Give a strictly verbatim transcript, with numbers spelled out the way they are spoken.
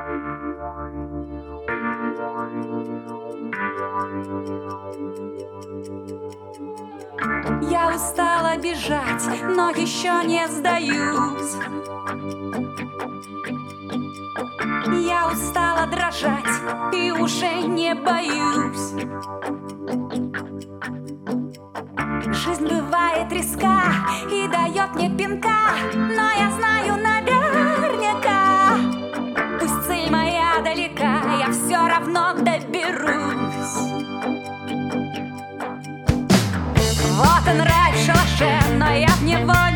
Я устала бежать, но еще не сдаюсь. Я устала дрожать и уже не боюсь. Жизнь бывает резка и дает мне пинка, но я знаю наверняка, пусть цель моя далека, я все равно доберусь. Вот он рай в шалаше, но я в него